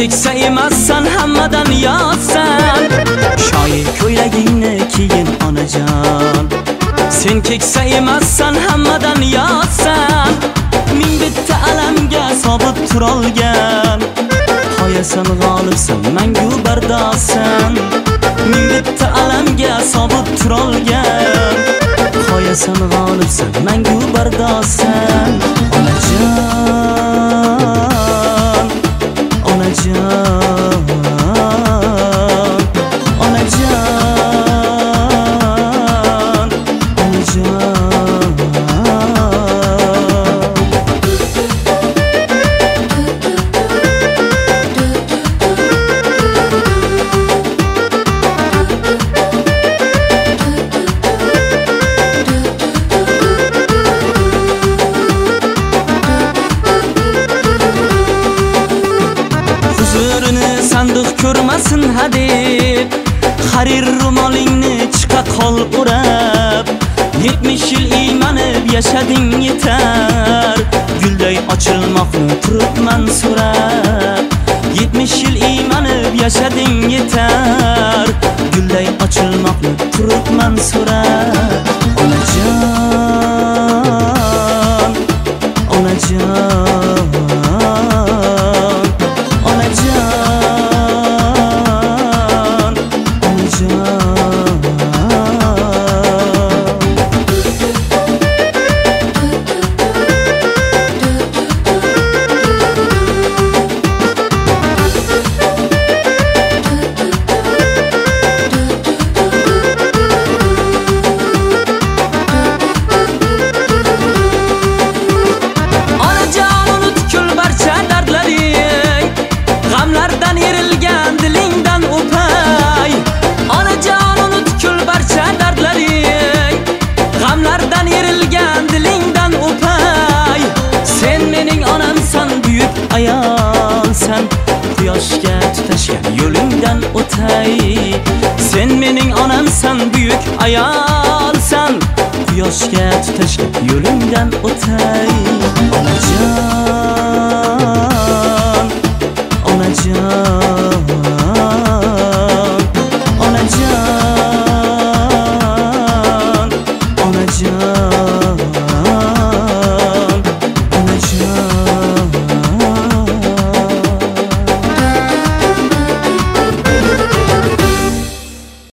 keksa emassan, hammadan yotsan. Shoir ko'ylagingni kiyin onajon. Sen keksa emassan, hammadan yotsan. Ming bitta alamga sobit turolgan. Qoyasan g'olibsan, mangu bardorsan. Ming bitta alamga sobit turolgan. Qoyasan g'olibsan, mangu bardorsan. Onajon, onajon, onajon, onajon. Sandiq ko'rmasin hadeb, harir ro'molingni chiqa qol o'rab. 70 yil iymanib yashading yetar, gulday ochilmoqni turibman so'rab. 70 yil iymanib yashading yetar, gulday ochilmoqni turibman so'rab. Onajon, onajon, ayolsan, quyoshga tutashgan yo'lingdan o'tay. Sen mening onamsan, buyuk ayolsan, quyoshga tutashgan yo'lingdan o'tay.